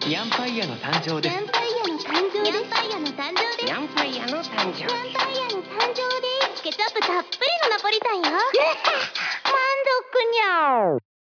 ニャンパイヤの誕生です。 ニャンパイヤの誕生です。ニャンパイヤの誕生です。 ニャンパイヤの誕生です。 ニャンパイヤの誕生です。ケチャップたっぷりのナポリタンよ。満足にゃー。